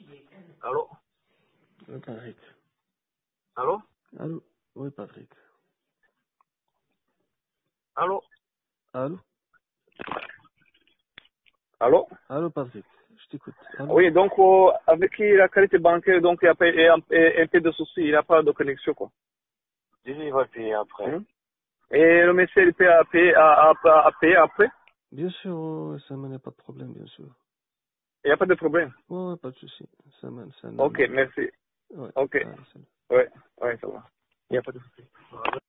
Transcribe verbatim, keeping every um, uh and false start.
Allô? Oui, Patrick. Allô? Allô? Oui, Patrick. Allô? Allô? Allô? Allô, Patrick. Je t'écoute. Allô? Oui, donc euh, avec la qualité bancaire, donc il y a pas- il y a un, un peu de soucis, il n'y a pas de connexion, quoi. Dis-lui, il va payer après. Hein? Et le monsieur, il peut payer, à, à, à payer après? Bien sûr, ouais, ouais, ça n'y a pas de problème, bien sûr. Il n'y a pas de problème. Ouais, ouais, pas de souci. Ça mène, ça Ok, mène. merci. Ouais, Ok, allez, salut. ouais, ouais, ça va. Il n'y a pas de souci.